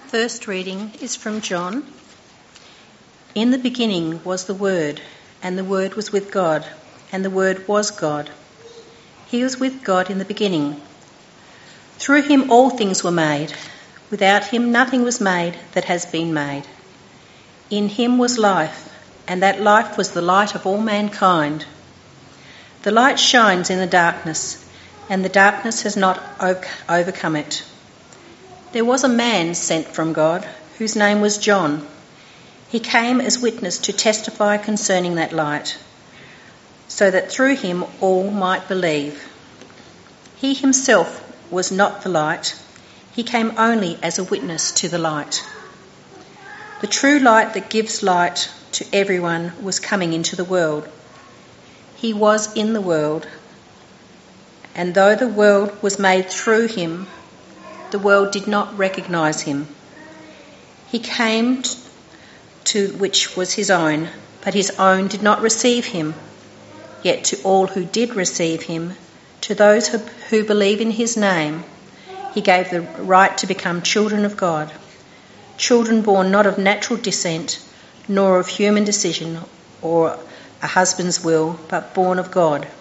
First reading is from John. In the beginning was the Word, and the Word was with God, and the Word was God. He was with God in the beginning. Through him all things were made. Without him nothing was made that has been made. In him was life, and that life was the light of all mankind. The light shines in the darkness, and the darkness has not overcome it. There was a man sent from God, whose name was John. He came as witness to testify concerning that light, so that through him all might believe. He himself was not the light. He came only as a witness to the light. The true light that gives light to everyone was coming into the world. He was in the world, and though the world was made through him, the world did not recognise him. He came to which was his own, but his own did not receive him. Yet to all who did receive him, to those who believe in his name, he gave the right to become children of God, children born not of natural descent, nor of human decision or a husband's will, but born of God.